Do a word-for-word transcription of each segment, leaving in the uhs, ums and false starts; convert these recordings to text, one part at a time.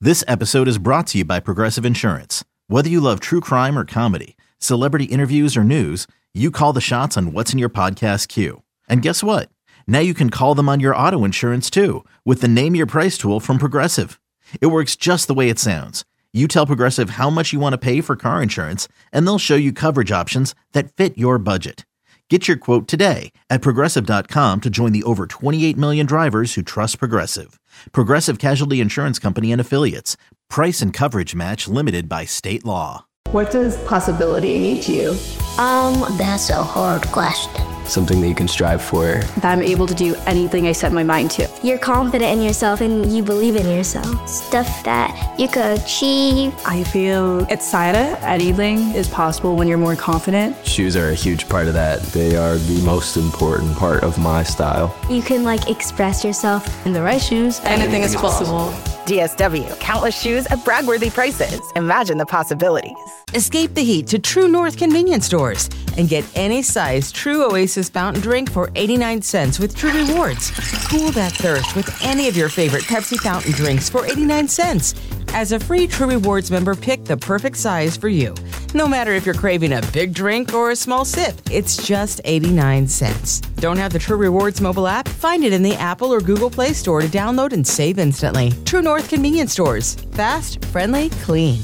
This episode is brought to you by Progressive Insurance. Whether you love true crime or comedy, celebrity interviews or news, you call the shots on what's in your podcast queue. And guess what? Now you can call them on your auto insurance too with the Name Your Price tool from Progressive. It works just the way it sounds. You tell Progressive how much you want to pay for car insurance, and they'll show you coverage options that fit your budget. Get your quote today at Progressive dot com to join the over twenty-eight million drivers who trust Progressive. Progressive Casualty Insurance Company and Affiliates. Price and coverage match limited by state law. What does possibility mean to you? Um, that's a hard question. Something that you can strive for. That I'm able to do anything I set my mind to. You're confident in yourself and you believe in yourself. Stuff that you could achieve. I feel excited. Anything is possible when you're more confident. Shoes are a huge part of that. They are the most important part of my style. You can like express yourself. In the right shoes, anything is possible. D S W, countless shoes at brag-worthy prices. Imagine the possibilities. Escape the heat to True North convenience stores and get any size True Oasis fountain drink for eighty-nine cents with True Rewards. Cool that thirst with any of your favorite Pepsi fountain drinks for eighty-nine cents. As a free True Rewards member, pick the perfect size for you. No matter if you're craving a big drink or a small sip, it's just eighty-nine cents. Don't have the True Rewards mobile app? Find it in the Apple or Google Play Store to download and save instantly. True North convenience stores. Fast, friendly, clean.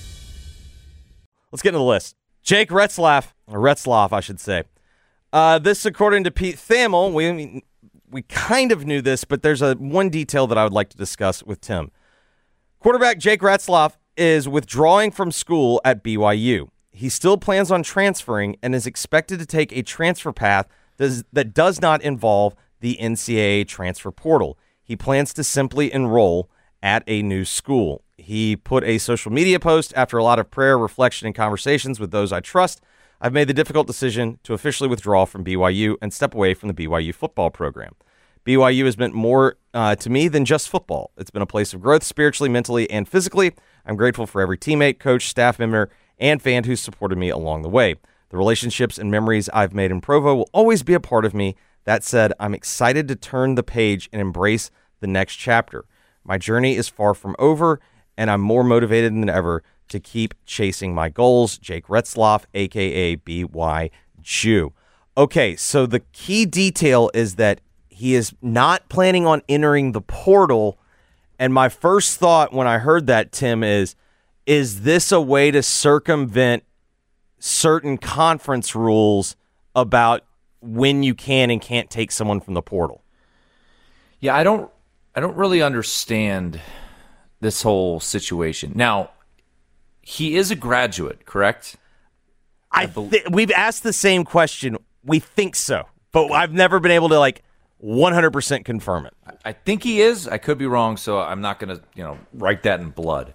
Let's get into the list. Jake Retzlaff, or Retzlaff, I should say. Uh, this, according to Pete Thamel, we we kind of knew this, but there's a one detail that I would like to discuss with Tim. Quarterback Jake Retzlaff is withdrawing from school at B Y U. He still plans on transferring and is expected to take a transfer path does, that does not involve the N C double A transfer portal. He plans to simply enroll at a new school. He put a social media post after a lot of prayer, reflection, and conversations with those I trust. I've made the difficult decision to officially withdraw from B Y U and step away from the B Y U football program. B Y U has meant more uh, to me than just football. It's been a place of growth spiritually, mentally, and physically. I'm grateful for every teammate, coach, staff member, and fan who supported me along the way. The relationships and memories I've made in Provo will always be a part of me. That said, I'm excited to turn the page and embrace the next chapter. My journey is far from over, and I'm more motivated than ever to keep chasing my goals. Jake Retzlaff, a k a. B Y Jew. Okay, so the key detail is that he is not planning on entering the portal, and my first thought when I heard that, Tim, is, is this a way to circumvent certain conference rules about when you can and can't take someone from the portal? Yeah, I don't I don't really understand this whole situation. Now, he is a graduate, correct? I th- we've asked the same question. We think so, but okay. I've never been able to like one hundred percent confirm it. I think he is. I could be wrong, so I'm not going to, you know, write that in blood.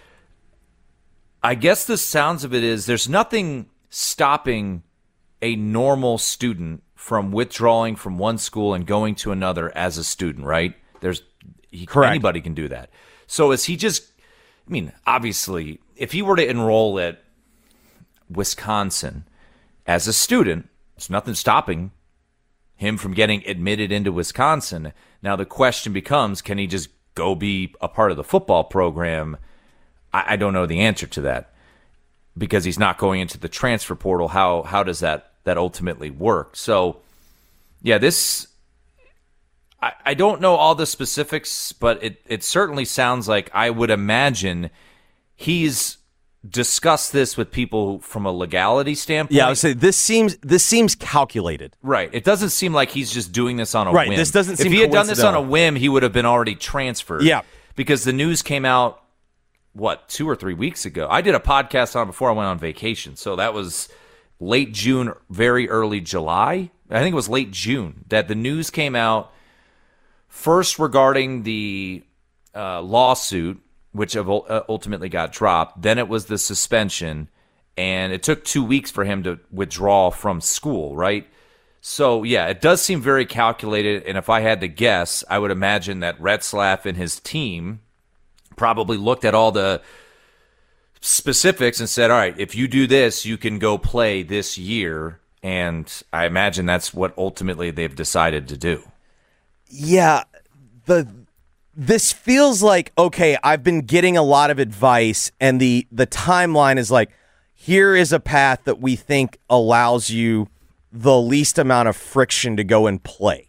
I guess the sounds of it is there's nothing stopping a normal student from withdrawing from one school and going to another as a student, right? There's he, anybody can do that. So is he just, I mean, obviously, if he were to enroll at Wisconsin as a student, there's nothing stopping him from getting admitted into Wisconsin. Now the question becomes, can he just go be a part of the football program? I, I don't know the answer to that because he's not going into the transfer portal. How how does that, that ultimately work? So, yeah, this... I don't know all the specifics, but it, it certainly sounds like I would imagine he's discussed this with people from a legality standpoint. Yeah, I would say this seems this seems calculated. Right. It doesn't seem like he's just doing this on a right, whim. Right. This doesn't seem If he had done this on a whim, he would have been already transferred. Yeah. Because the news came out, what, two or three weeks ago. I did a podcast on it before I went on vacation, so that was late June, very early July. I think it was late June that the news came out. First, regarding the uh, lawsuit, which ultimately got dropped. Then it was the suspension, and it took two weeks for him to withdraw from school, right? So, yeah, it does seem very calculated, and if I had to guess, I would imagine that Retzlaff and his team probably looked at all the specifics and said, all right, if you do this, you can go play this year, and I imagine that's what ultimately they've decided to do. Yeah, the this feels like, okay, I've been getting a lot of advice, and the the timeline is like, here is a path that we think allows you the least amount of friction to go and play.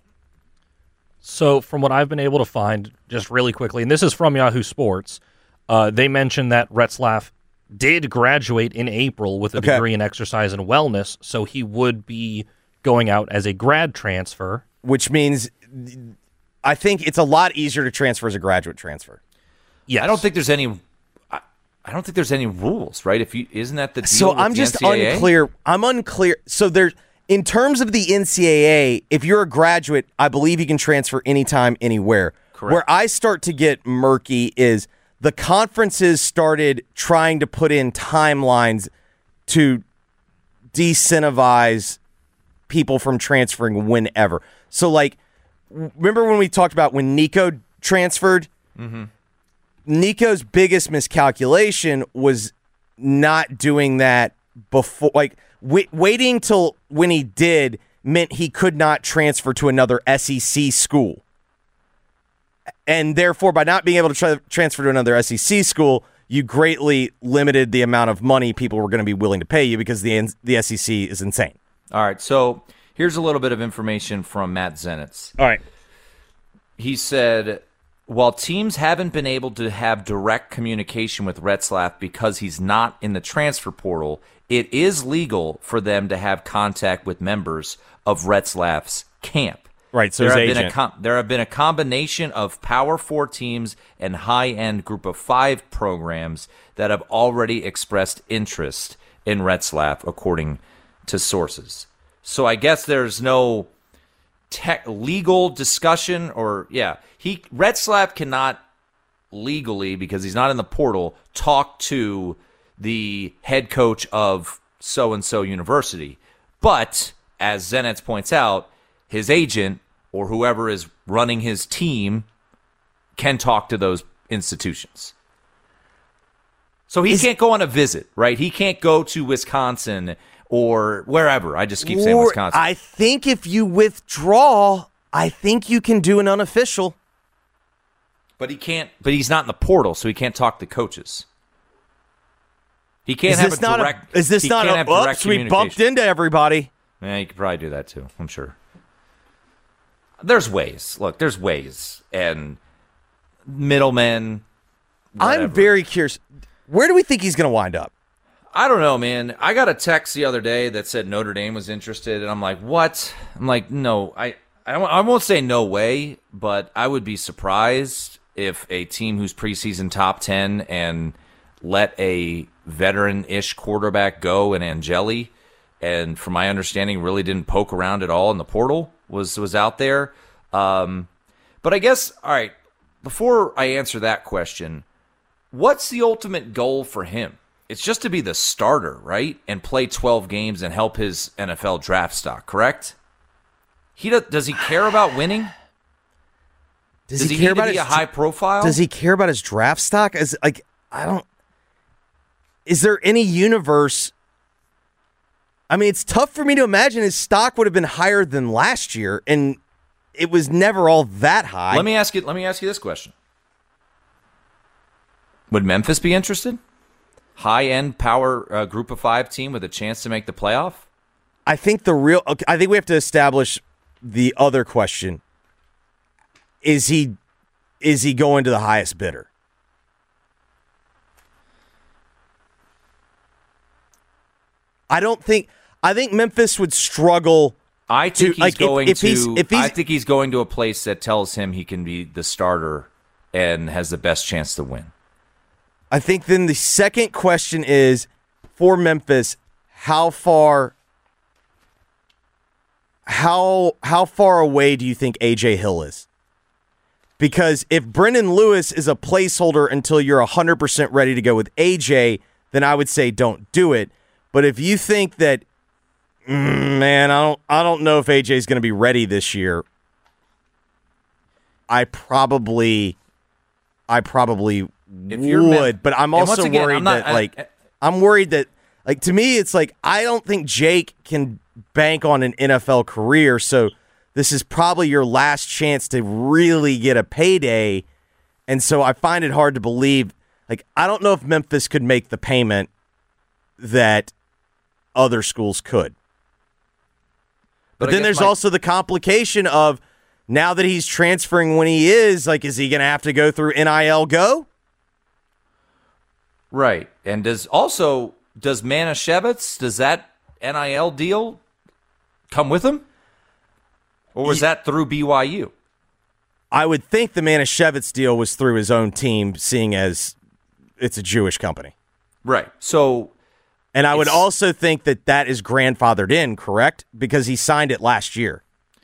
So from what I've been able to find, just really quickly, and this is from Yahoo Sports, uh, they mentioned that Retzlaff did graduate in April with a Okay. degree in exercise and wellness, so he would be going out as a grad transfer. Which means I think it's a lot easier to transfer as a graduate transfer. Yes. I don't think there's any. I, I don't think there's any rules, right? If you isn't that the deal So with I'm the just N C double A? unclear. I'm unclear. So there's in terms of the N C double A, if you're a graduate, I believe you can transfer anytime, anywhere. Correct. Where I start to get murky is the conferences started trying to put in timelines to disincentivize people from transferring whenever. So, like, remember when we talked about when Nico transferred? Mm-hmm. Nico's biggest miscalculation was not doing that before. Like, wait, waiting till when he did meant he could not transfer to another S E C school. And therefore, by not being able to tra- transfer to another S E C school, you greatly limited the amount of money people were going to be willing to pay you because the the S E C is insane. All right, so here's a little bit of information from Matt Zenitz. All right. He said, while teams haven't been able to have direct communication with Retzlaff because he's not in the transfer portal, it is legal for them to have contact with members of Retzlaff's camp. Right, so there his have, been a agent. com- there have been a combination of Power Four teams and high-end Group of Five programs that have already expressed interest in Retzlaff, according to sources. So I guess there's no tech legal discussion, or yeah, he Retzlaff cannot legally, because he's not in the portal, talk to the head coach of so-and-so university. But as Zenitz points out, his agent or whoever is running his team can talk to those institutions. So he Is, can't go on a visit, right? He can't go to Wisconsin or wherever. I just keep saying Or Wisconsin. I think if you withdraw, I think you can do an unofficial. But he can't. But he's not in the portal, so he can't talk to coaches. He can't is have this a not direct. a, is this he not can't a, have direct oops, we bumped communication. into everybody. Yeah, you could probably do that too. I'm sure. There's ways. Look, there's ways, and middlemen. Whatever. I'm very curious. Where do we think he's going to wind up? I don't know, man. I got a text the other day that said Notre Dame was interested, and I'm like, what? I'm like, no, I, I, won't, I won't say no way, but I would be surprised if a team who's preseason top ten and let a veteran-ish quarterback go in Angeli, and from my understanding, really didn't poke around at all in the portal, was was out there. Um, but I guess, all right, before I answer that question, what's the ultimate goal for him? It's just to be the starter, right? And play twelve games and help his N F L draft stock, correct? He does, does he care about winning? Does, does he, he, care need about to be his a high profile? Does he care about his draft stock? As like, I don't. Is there any universe? I mean, it's tough for me to imagine his stock would have been higher than last year, and it was never all that high. Let me ask you. Let me ask you this question: would Memphis be interested? High-end power uh, group of five team with a chance to make the playoff? I think the real. Okay, I think we have to establish the other question. Is he, is he going to the highest bidder? I don't think. I think Memphis would struggle. I think to, he's like, if- going if to. he's- if he's- I think he's going to a place that tells him he can be the starter and has the best chance to win. I think then the second question is for Memphis: how far, how how far away do you think A J Hill is? Because if Brendan Lewis is a placeholder until you're one hundred percent ready to go with A J, then I would say don't do it. But if you think that, mm, man, I don't I don't know if A J is going to be ready this year, I probably I probably If you're would, Mem- but I'm And also once again, worried I'm not- that like I- I'm worried that like to me it's like I don't think Jake can bank on an N F L career, so this is probably your last chance to really get a payday, And so I find it hard to believe. Like, I don't know if Memphis could make the payment that other schools could. But, but then there's my- also the complication of now that he's transferring when he is, like, is he going to have to go through N I L Go? Right. And does also, does Manischewitz, does that N I L deal come with him? Or was that through B Y U? I would think the Manischewitz deal was through his own team, seeing as it's a Jewish company. Right. So, and I would also think that that is grandfathered in, correct? Because he signed it last year.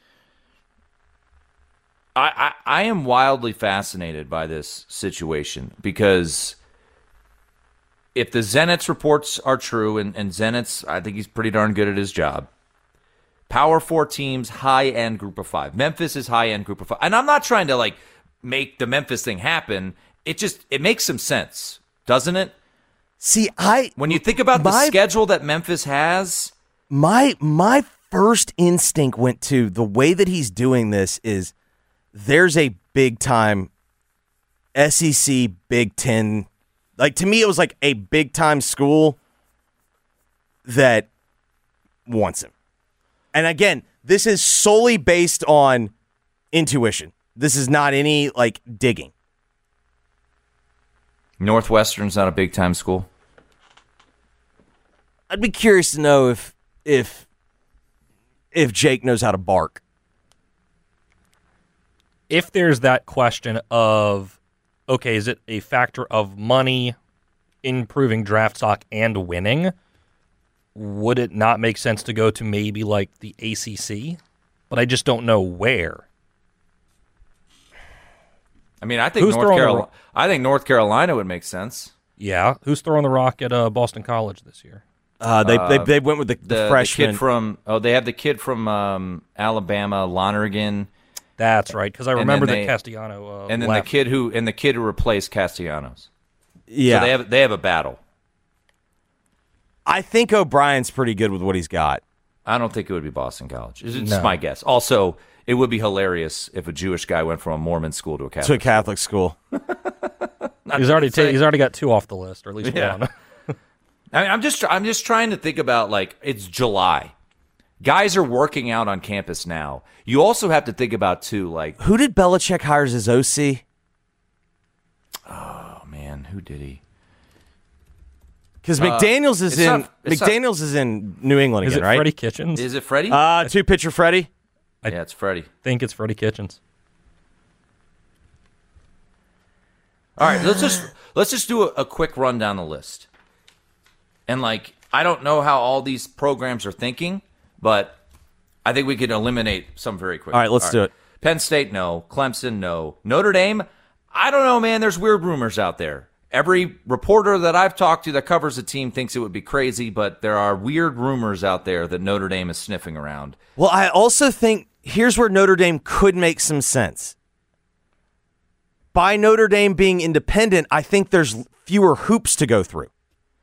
I, I, I am wildly fascinated by this situation because if the Zenitz reports are true, and, and Zenitz, I think he's pretty darn good at his job. Power four teams, high-end group of five. Memphis is high-end group of five. And I'm not trying to, like, make the Memphis thing happen. It just, it makes some sense, doesn't it? See, I... When you think about my, the schedule that Memphis has... My, my first instinct went to the way that he's doing this is there's a big-time S E C, Big Ten... Like, to me, it was like a big-time school that wants him. And again, this is solely based on intuition. This is not any, like, digging. Northwestern's not a big-time school? I'd be curious to know if if if Jake knows how to bark. If there's that question of, okay, is it a factor of money, improving draft stock, and winning? Would it not make sense to go to maybe like the A C C? But I just don't know where. I mean, I think Who's North throwing Carolina. the I think North Carolina would make sense. Yeah, who's throwing the rock at uh, Boston College this year? Uh, they, uh, they they went with the, the, the freshman the kid from. Oh, they have the kid from um, Alabama, Lonergan. That's right, because I remember they, that Castellano. Uh, and then left. the kid who and the kid who replaced Castellanos. Yeah, so they have they have a battle. I think O'Brien's pretty good with what he's got. I don't think it would be Boston College. It's just No. my guess. Also, it would be hilarious if a Jewish guy went from a Mormon school to a Catholic to a Catholic school. he's already ta- he's already got two off the list, or at least Yeah. one. I mean, I'm just I'm just trying to think about, like, it's July. Guys are working out on campus now. You also have to think about, too, like... Who did Belichick hire as his O C? Oh, man, who did he? Because McDaniels is it's in not- it's McDaniels is in New England Is again, it right? Freddie Kitchens? Is it Freddie? Uh, two pitcher Freddie. yeah, it's Freddie. think it's Freddie Kitchens. All right, let's just let's just do a, a quick run down the list. And, like, I don't know how all these programs are thinking, but I think we can eliminate some very quickly. All right, let's do it. Penn State, no. Clemson, no. Notre Dame, I don't know, man. There's weird rumors out there. Every reporter that I've talked to that covers the team thinks it would be crazy, but there are weird rumors out there that Notre Dame is sniffing around. Well, I also think here's where Notre Dame could make some sense. By Notre Dame being independent, I think there's fewer hoops to go through.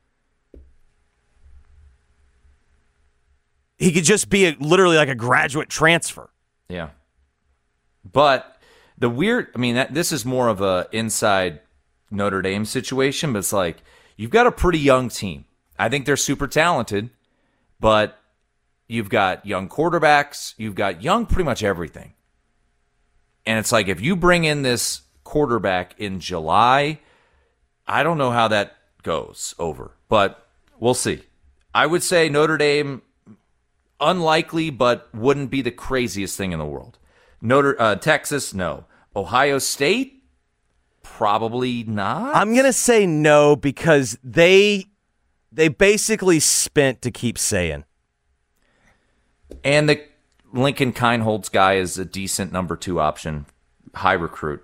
He could just be a, literally like a graduate transfer. Yeah. But the weird, I mean, that, this is more of a inside Notre Dame situation, but it's like, you've got a pretty young team. I think they're super talented, but you've got young quarterbacks, you've got young pretty much everything. And it's like, if you bring in this quarterback in July, I don't know how that goes over, but we'll see. I would say Notre Dame, unlikely, but wouldn't be the craziest thing in the world. Notre uh, Texas, no. Ohio State, probably not. I'm gonna say no because they they basically spent to keep saying. And the Lincoln Kineholz guy is a decent number two option, high recruit.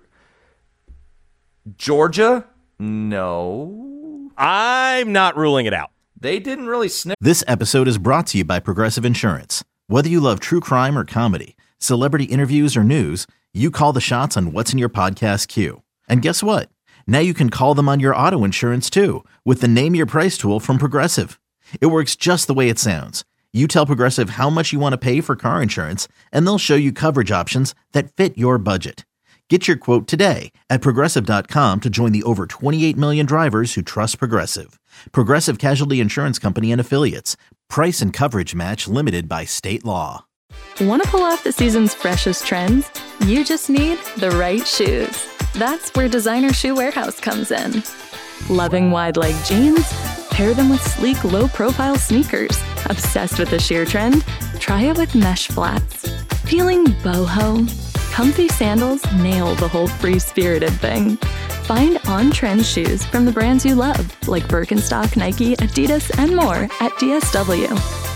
Georgia, no. I'm not ruling it out. They didn't really sniff. This episode is brought to you by Progressive Insurance. Whether you love true crime or comedy, celebrity interviews or news, you call the shots on what's in your podcast queue. And guess what? Now you can call them on your auto insurance too with the Name Your Price tool from Progressive. It works just the way it sounds. You tell Progressive how much you want to pay for car insurance, and they'll show you coverage options that fit your budget. Get your quote today at Progressive dot com to join the over twenty-eight million drivers who trust Progressive. Progressive Casualty Insurance Company and Affiliates. Price and coverage match limited by state law. Want to pull off the season's freshest trends? You just need the right shoes. That's where Designer Shoe Warehouse comes in. Loving wide leg jeans? Pair them with sleek, low-profile sneakers. Obsessed with the sheer trend? Try it with mesh flats. Feeling boho? Comfy sandals nail the whole free-spirited thing. Find on-trend shoes from the brands you love, like Birkenstock, Nike, Adidas, and more at D S W.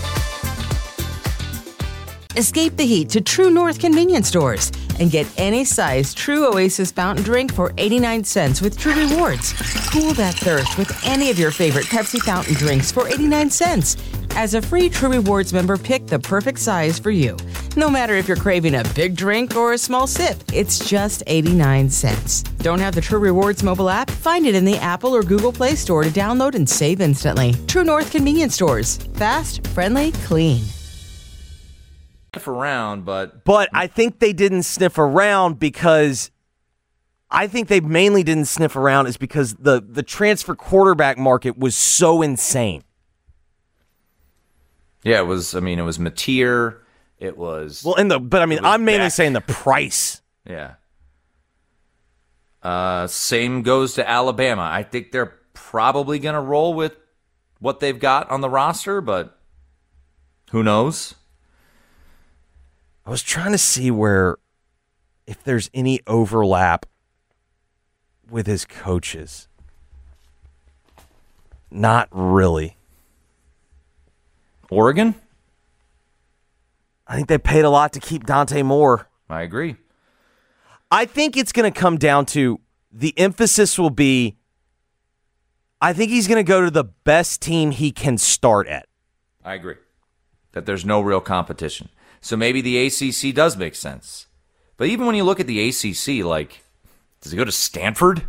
Escape the heat to True North convenience stores and get any size True Oasis fountain drink for eighty-nine cents with True Rewards. Cool that thirst with any of your favorite Pepsi fountain drinks for eighty-nine cents. As a free True Rewards member, pick the perfect size for you. No matter if you're craving a big drink or a small sip, it's just eighty-nine cents. Don't have the True Rewards mobile app? Find it in the Apple or Google Play Store to download and save instantly. True North convenience stores. Fast, friendly, clean. Sniff around, but But I think they didn't sniff around because I think they mainly didn't sniff around is because the, the transfer quarterback market was so insane. yeah, it was. I mean, it was Mateer. It was Well, in the but I mean, I'm mainly Beck. saying the price. Yeah. Uh, same goes to Alabama. I think they're probably going to roll with what they've got on the roster, but who knows? I was trying to see where if there's any overlap with his coaches. Not really. Oregon? I think they paid a lot to keep Dante Moore. I agree. I think it's going to come down to the emphasis will be I think he's going to go to the best team he can start at. I agree. That there's no real competition. So maybe the A C C does make sense. But even when you look at the A C C, like, does he go to Stanford?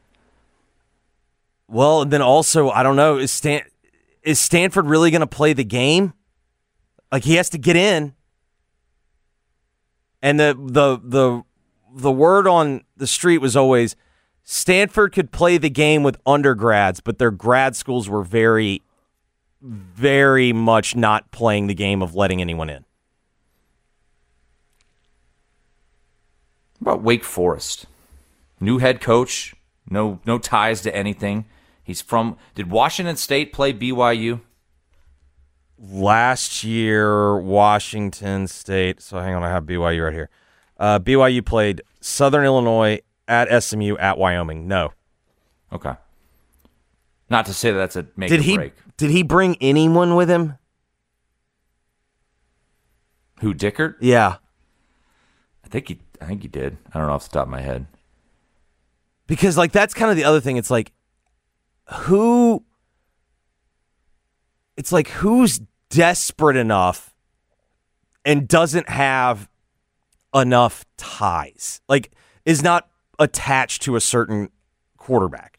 Well, and then also, I don't know, is Stan is Stanford really going to play the game? Like, he has to get in. And the the the the word on the street was always Stanford could play the game with undergrads, but their grad schools were very, very much not playing the game of letting anyone in. What about Wake Forest? New head coach, no no ties to anything. He's from, did Washington State play B Y U? Last year, Washington State. So hang on, I have B Y U right here. Uh, B Y U played Southern Illinois, at S M U, at Wyoming. No. Okay. Not to say that that's a make did or he, break. Did he bring anyone with him? Who, Dickert? Yeah. I think he I think he did. I don't know off the top of my head. Because, like, that's kind of the other thing. It's like, who... It's like, who's desperate enough and doesn't have enough ties? Like, is not attached to a certain quarterback.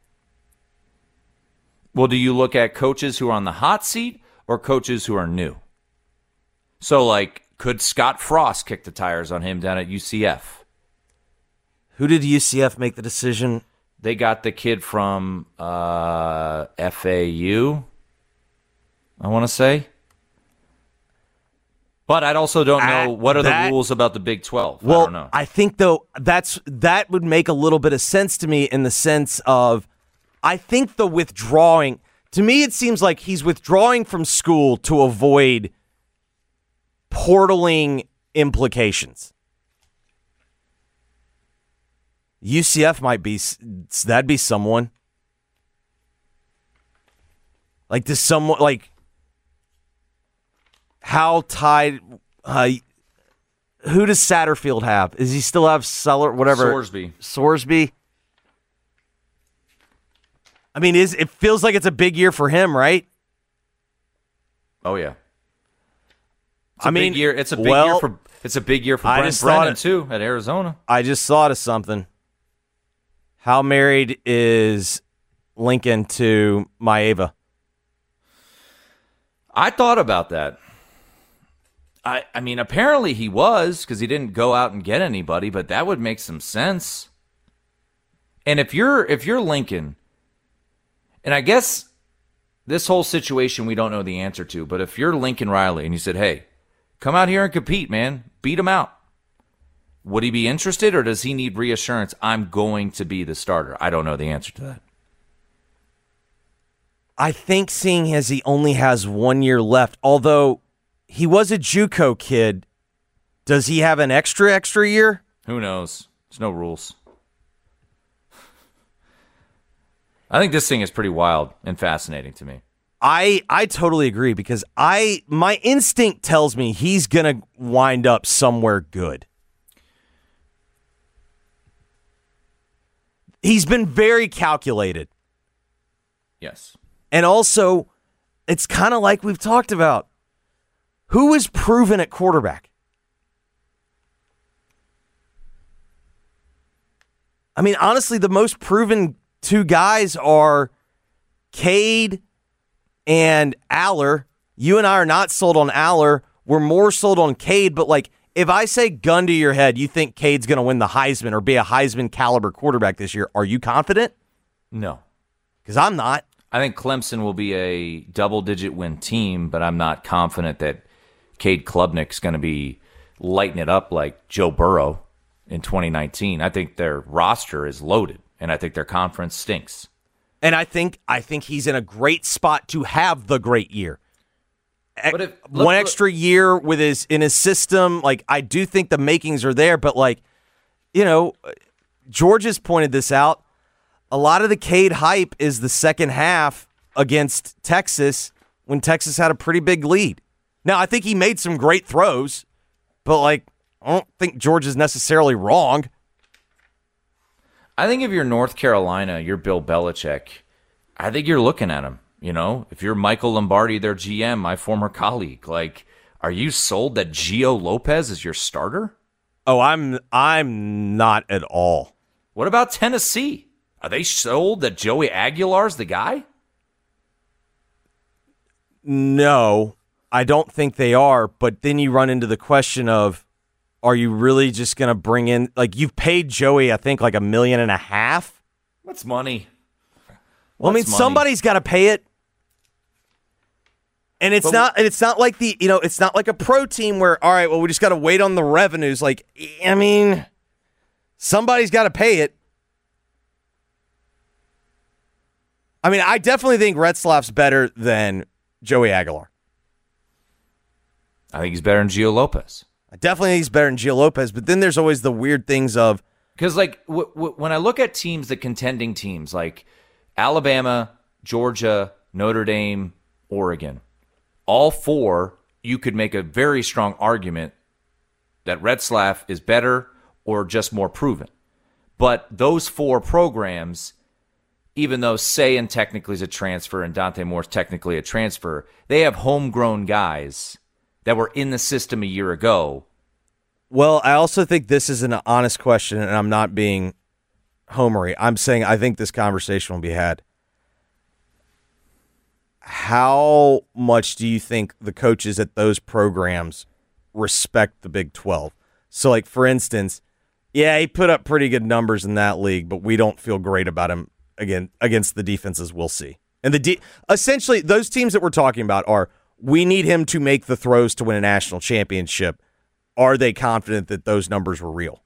Well, do you look at coaches who are on the hot seat or coaches who are new? So, like, could Scott Frost kick the tires on him down at U C F? Who did U C F make the decision? They got the kid from uh, F A U, I want to say. But I also don't know what are that, the rules about the Big twelve. Well, I don't know. I think, though, that's that would make a little bit of sense to me in the sense of I think the withdrawing, to me it seems like he's withdrawing from school to avoid portaling implications. U C F might be, that'd be someone. Like, does someone, like, how tied, uh, who does Satterfield have? Does he still have Seller, whatever? Sorsby. Sorsby. I mean, is it feels like it's a big year for him, right? Oh, yeah. It's a I mean, big year. It's a big well, year for it's a big year for I Brent just Brennan thought it- too at Arizona. I just thought of something. How married is Lincoln to Maeva? I thought about that. I, I mean, apparently he was because he didn't go out and get anybody, but that would make some sense. And if you're if you're Lincoln, and I guess this whole situation we don't know the answer to, but if you're Lincoln Riley and you said, hey, come out here and compete, man, beat him out, would he be interested, or does he need reassurance, I'm going to be the starter? I don't know the answer to that. I think seeing as he only has one year left, although he was a JUCO kid, does he have an extra, extra year? Who knows? There's no rules. I think this thing is pretty wild and fascinating to me. I I totally agree because I my instinct tells me he's going to wind up somewhere good. He's been very calculated. Yes. And also, it's kind of like we've talked about. Who is proven at quarterback? I mean, honestly, the most proven two guys are Cade and Aller. You and I are not sold on Aller. We're more sold on Cade, but like, if I say gun to your head, you think Cade's going to win the Heisman or be a Heisman caliber quarterback this year, are you confident? No. Because I'm not. I think Clemson will be a double-digit win team, but I'm not confident that Cade Klubnik's going to be lighting it up like Joe Burrow in twenty nineteen. I think their roster is loaded, and I think their conference stinks. And I think I think he's in a great spot to have the great year. But if, look, One look, extra year with his in his system, like I do think the makings are there, but like, you know, George has pointed this out. A lot of the Cade hype is the second half against Texas when Texas had a pretty big lead. Now, I think he made some great throws, but like I don't think George is necessarily wrong. I think if you're North Carolina, you're Bill Belichick, I think you're looking at him. You know, if you're Michael Lombardi, their G M, my former colleague, like, are you sold that Gio Lopez is your starter? Oh, I'm I'm not at all. What about Tennessee? Are they sold that Joey Aguilar's the guy? No, I don't think they are. But then you run into the question of, are you really just going to bring in, like, you've paid Joey, I think, like a million and a half? What's money? Well, What's I mean, money? somebody's got to pay it. And it's But- not and it's not like the, you know, it's not like a pro team where, all right, well, we just got to wait on the revenues. Like, I mean, somebody's got to pay it. I mean, I definitely think Retzlaff's better than Joey Aguilar. I think he's better than Gio Lopez. I definitely think he's better than Gio Lopez, but then there's always the weird things of, Because, like, w- w- when I look at teams, the contending teams, like Alabama, Georgia, Notre Dame, Oregon, all four, you could make a very strong argument that Retzlaff is better or just more proven. But those four programs, even though Sayan technically is a transfer and Dante Moore's technically a transfer, they have homegrown guys that were in the system a year ago. well, I also think this is an honest question, and I'm not being homery. I'm saying I think this conversation will be had. How much do you think the coaches at those programs respect the Big twelve? So, like, for instance, yeah, he put up pretty good numbers in that league, but we don't feel great about him again against the defenses we'll see. And the de- essentially, those teams that we're talking about are, we need him to make the throws to win a national championship. Are they confident that those numbers were real?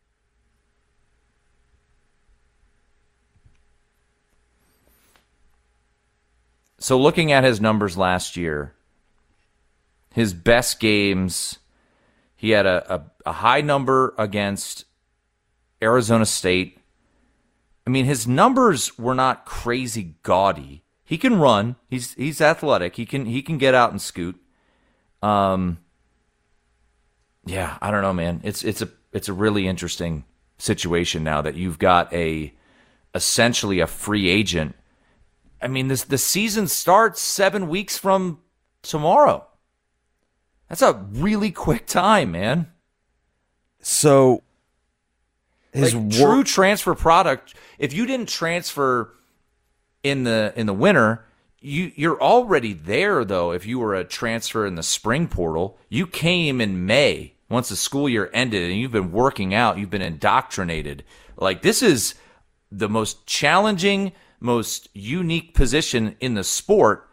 So looking at his numbers last year, his best games, he had a, a, a high number against Arizona State. I mean, his numbers were not crazy gaudy. He can run. He's he's athletic. He can he can get out and scoot. Um, yeah, I don't know, man. It's it's a it's a really interesting situation now that you've got a essentially a free agent. I mean, this the season starts seven weeks from tomorrow. That's a really quick time, man. So, his like, wor- true transfer product. If you didn't transfer in the in the winter, you you're already there though. If you were a transfer in the spring portal, you came in May once the school year ended, and you've been working out. You've been indoctrinated. Like, this is the most challenging, most unique position in the sport.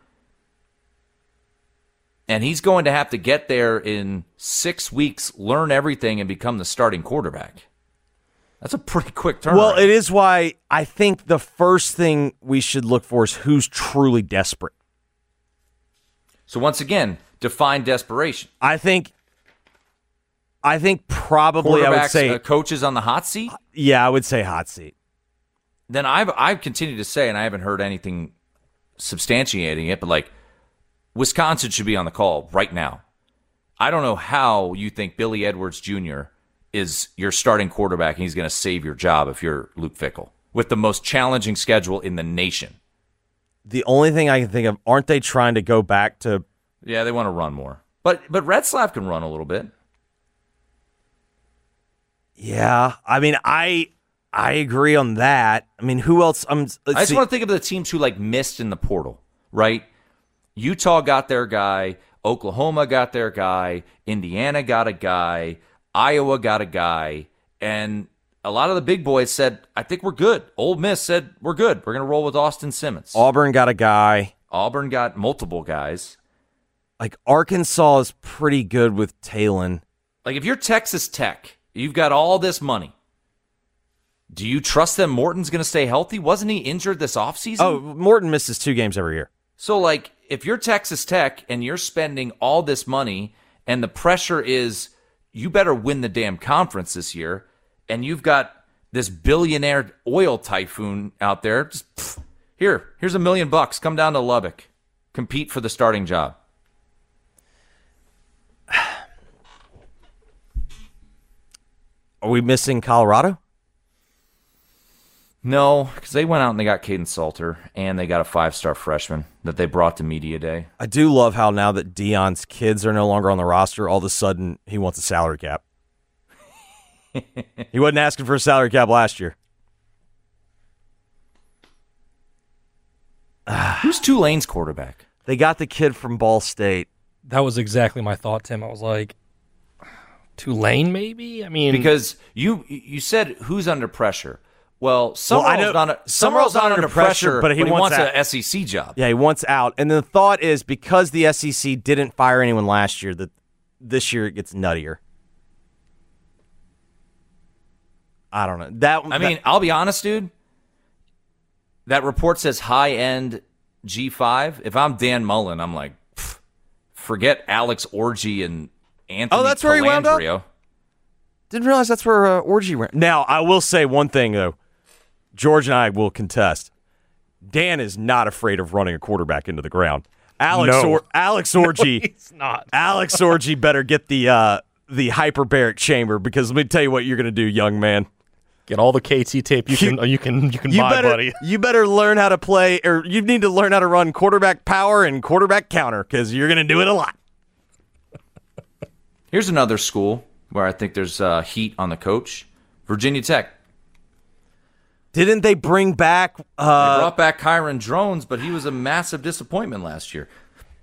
And he's going to have to get there in six weeks, learn everything, and become the starting quarterback. That's a pretty quick turnaround. Well, it is why I think the first thing we should look for is who's truly desperate. So once again, define desperation. I think I think probably I would say uh, coaches on the hot seat? Yeah, I would say hot seat. Then I've I've continued to say, and I haven't heard anything substantiating it, but like, Wisconsin should be on the call right now. I don't know how you think Billy Edwards Junior is your starting quarterback and he's going to save your job if you're Luke Fickell with the most challenging schedule in the nation. The only thing I can think of, aren't they trying to go back to... Yeah, they want to run more. But but Retzlaff can run a little bit. Yeah, I mean, I I agree on that. I mean, who else? Um, I just see. want to think of the teams who like missed in the portal, right? Utah got their guy. Oklahoma got their guy. Indiana got a guy. Iowa got a guy. And a lot of the big boys said, I think we're good. Ole Miss said, we're good. We're going to roll with Austin Simmons. Auburn got a guy. Auburn got multiple guys. Like, Arkansas is pretty good with Talon. Like, if you're Texas Tech, you've got all this money. Do you trust that Morton's going to stay healthy? Wasn't he injured this offseason? Oh, Morton misses two games every year. So, like, if you're Texas Tech and you're spending all this money and the pressure is you better win the damn conference this year, and you've got this billionaire oil typhoon out there, just pff, here, here's a million bucks. Come down to Lubbock. Compete for the starting job. Are we missing Colorado? No, because they went out and they got Caden Salter, and they got a five-star freshman that they brought to media day. I do love how now that Deion's kids are no longer on the roster, all of a sudden he wants a salary cap. He wasn't asking for a salary cap last year. Who's Tulane's quarterback? They got the kid from Ball State. That was exactly my thought, Tim. I was like, Tulane, maybe? I mean, because you you said who's under pressure. Well, Summerall's well, not, a, Summerall's not under pressure, but he, but he wants, wants an S E C job. Yeah, he wants out. And the thought is because the S E C didn't fire anyone last year, that this year it gets nuttier. I don't know. That I mean, that, I'll be honest, dude. That report says high-end G five. If I'm Dan Mullen, I'm like, pff, forget Alex Orji and Anthony Oh, that's where he wound up? Didn't realize that's where uh, Orji went. Now, I will say one thing, though. George and I will contest. Dan is not afraid of running a quarterback into the ground. Alex no. or Alex Orji. No, he's not. Alex Orji better get the uh, the hyperbaric chamber because let me tell you what you're going to do, young man. Get all the K T tape you can you can you can you buy, better, buddy. You better learn how to play, or you need to learn how to run quarterback power and quarterback counter because you're going to do it a lot. Here's another school where I think there's uh, heat on the coach. Virginia Tech. Didn't they bring back... Uh, they brought back Kyron Drones, but he was a massive disappointment last year.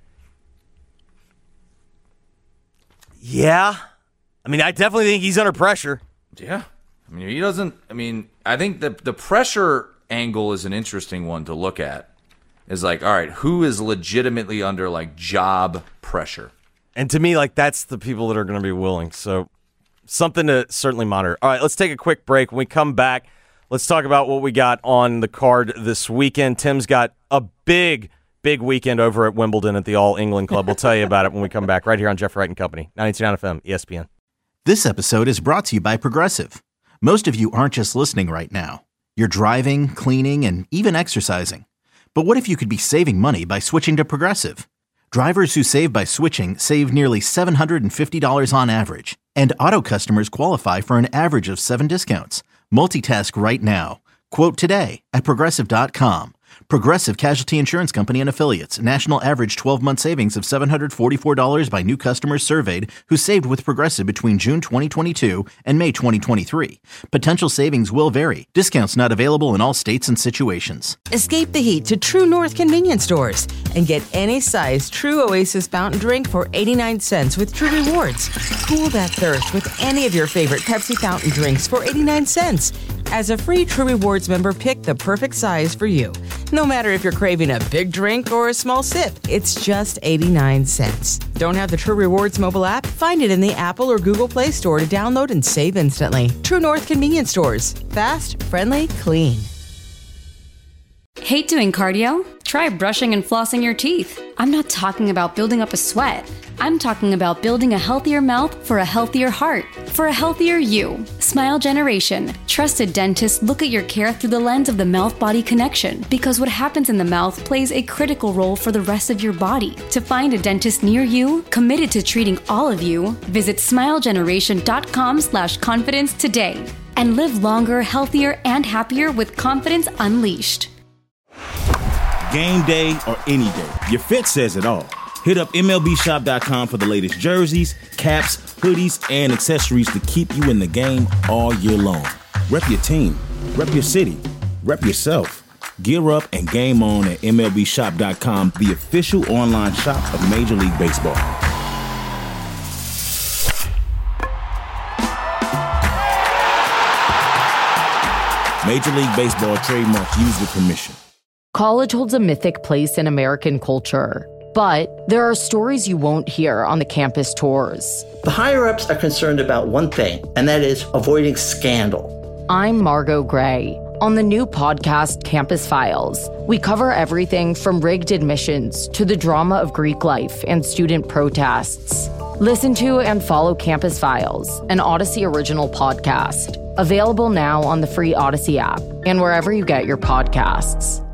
Yeah. I mean, I definitely think he's under pressure. Yeah. I mean, he doesn't... I mean, I think the, the pressure angle is an interesting one to look at. Is like, all right, who is legitimately under, like, job pressure? And to me, like, that's the people that are going to be willing. So, something to certainly monitor. All right, let's take a quick break. When we come back, let's talk about what we got on the card this weekend. Tim's got a big, big weekend over at Wimbledon at the All England Club. We'll tell you about it when we come back right here on Jeff Wright and Company, ninety-two point nine F M, E S P N. This episode is brought to you by Progressive. Most of you aren't just listening right now. You're driving, cleaning, and even exercising. But what if you could be saving money by switching to Progressive? Drivers who save by switching save nearly seven hundred fifty dollars on average, and auto customers qualify for an average of seven discounts. Multitask right now. Quote today at Progressive dot com. Progressive Casualty Insurance Company and Affiliates. National average twelve-month savings of seven hundred forty-four dollars by new customers surveyed who saved with Progressive between June twenty twenty-two and May twenty twenty-three. Potential savings will vary. Discounts not available in all states and situations. Escape the heat to True North convenience stores and get any size True Oasis fountain drink for eighty-nine cents with True Rewards. Cool that thirst with any of your favorite Pepsi fountain drinks for eighty-nine cents. As a free True Rewards member, pick the perfect size for you. No matter if you're craving a big drink or a small sip, it's just eighty-nine cents. Don't have the True Rewards mobile app? Find it in the Apple or Google Play Store to download and save instantly. True North convenience stores. Fast, friendly, clean. Hate doing cardio? Try brushing and flossing your teeth. I'm not talking about building up a sweat. I'm talking about building a healthier mouth for a healthier heart, for a healthier you. Smile Generation. Trusted dentists look at your care through the lens of the mouth-body connection, because what happens in the mouth plays a critical role for the rest of your body. To find a dentist near you, committed to treating all of you, visit smilegeneration.com slash confidence today and live longer, healthier, and happier with confidence unleashed. Game day or any day, your fit says it all. Hit up M L B shop dot com for the latest jerseys, caps, hoodies, and accessories to keep you in the game all year long. Rep your team, rep your city, rep yourself. Gear up and game on at M L B shop dot com, the official online shop of Major League Baseball. Major League Baseball trademarks used with permission. College holds a mythic place in American culture, but there are stories you won't hear on the campus tours. The higher-ups are concerned about one thing, and that is avoiding scandal. I'm Margot Gray. On the new podcast, Campus Files, we cover everything from rigged admissions to the drama of Greek life and student protests. Listen to and follow Campus Files, an Odyssey original podcast. Available now on the free Odyssey app and wherever you get your podcasts.